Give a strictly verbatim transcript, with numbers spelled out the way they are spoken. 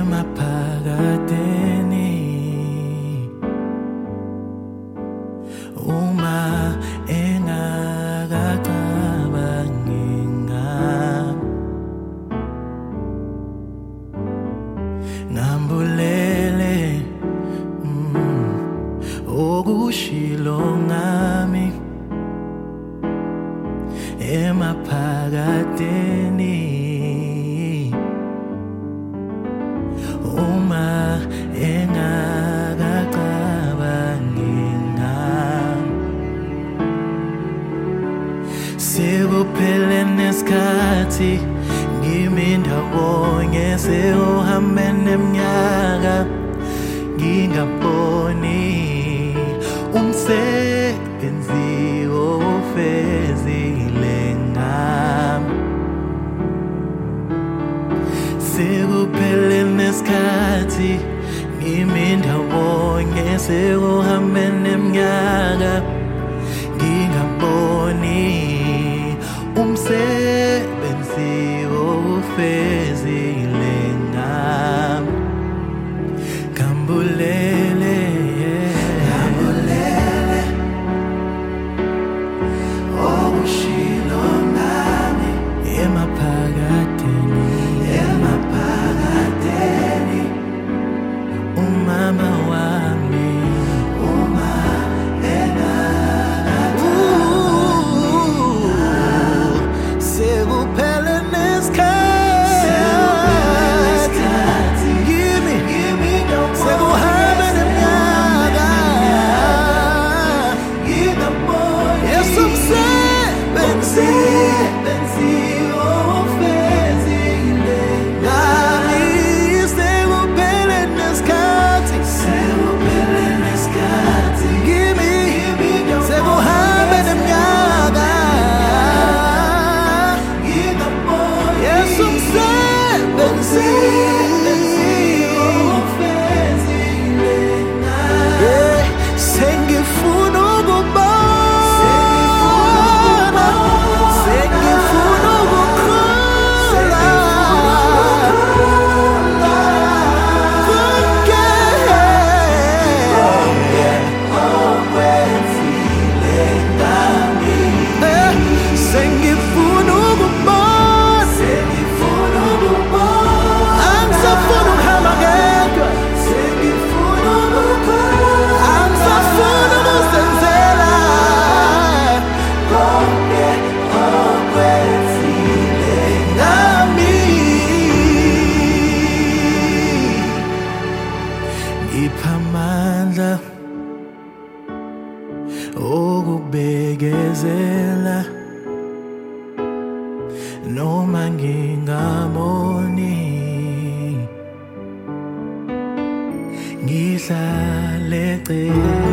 emaphakadeni uma engakacabangi ngami ngambulele mm, okushilo ngami emaphakadeni uma engakacabangi ngami sekuphele nesikhathi ngimi ndawonye sewuhambe neminyaka ngingaboni umsebenzi ofezile ngami sekuphele nesikhathi ngimi ndawonye sewuhambe neminyaka ngingaboni umsebenzi ofezile ngami ngambulele ngambulele okushilo ngami emaphakadeni emaphakadeni umama wami uma sekuphele nesikhathi ngimi sekuhambe neminyaka yesu umsebenzi ofezile ngami sekuphele nesikhathi ngimi sekuhambe neminyaka yesu umsebenzi ofezile ngami sengifuna ukubona sengifuna ukukhula konke okwenzile ngami sengifuna ukubona sengifuna ukubona angisafuna ukuhamba ngedwa sengifuna ukukhula angisafuna ukuzenzela konke okwenzile ngami ngipha amandla okubekezela noma ngingaboni ngihlale eceleni